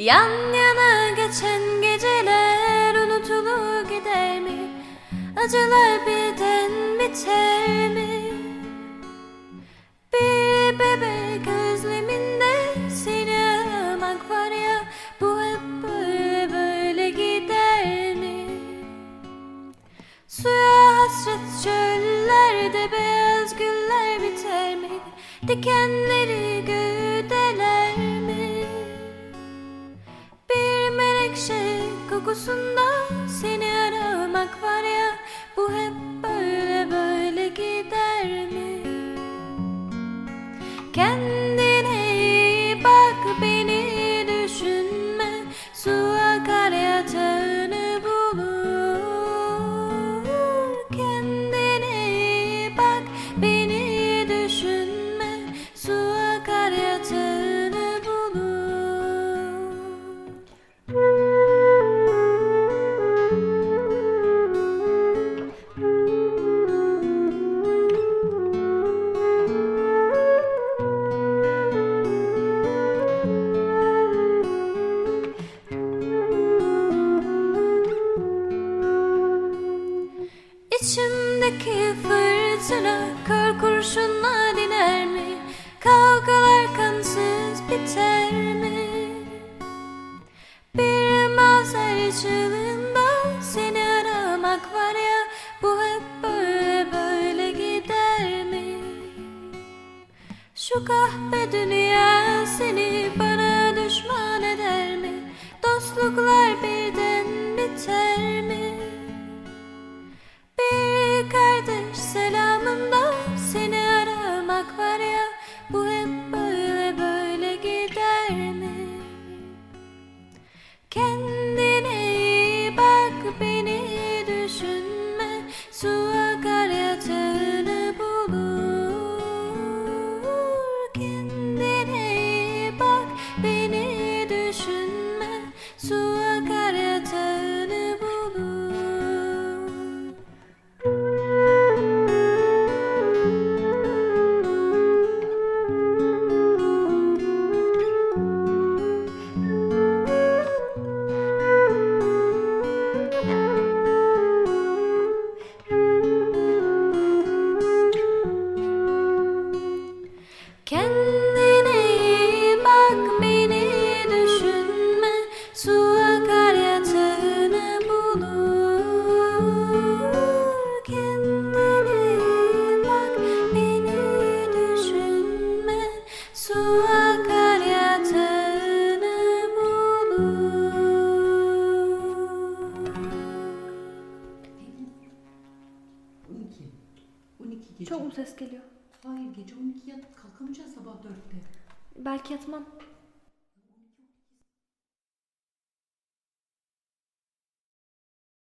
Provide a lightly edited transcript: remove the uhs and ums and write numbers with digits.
Yan yana geçen geceler unutulur gider mi? Acılar birden biter mi? Bir bebek özleminde seni aramak var ya, bu hep böyle böyle gider mi? Suya hasret çöllerde beyaz güller biter mi? Dikenleri güdeler mi? Bir menekşe kokusunda seni aramak var ya, bu hep böyle böyle gider mi? Kendine iyi bak, beni düşünme. Su akar yatağını bulur. Kendine iyi bak, beni düşünme. Su akar yatağını bulur. İçimdeki fırtına kör kurşunla diner mi? Kavgalar kansız biter mi? Bir mavzer çığlığında seni aramak var ya, bu hep böyle böyle gider mi? Şu kahpe dünya seni bana düşman eder mi? Dostluklar birden biter mi? Bir kardeş selamında seni aramak var ya, bu hep böyle böyle gider mi? Kendine iyi bak, beni düşünme. Su akar yatağını bulur. Kendine iyi bak, beni düşünme. Su akar yatağını bulur. Kendine iyi bak, beni düşünme. Su akar yatağını bulur. Kendine iyi bak, beni düşünme. Su akar yatağını bulur. Çok mu ses geliyor? Hayır, gece 12 yatıp kalkamayacağız sabah 4'te. Belki yatmam.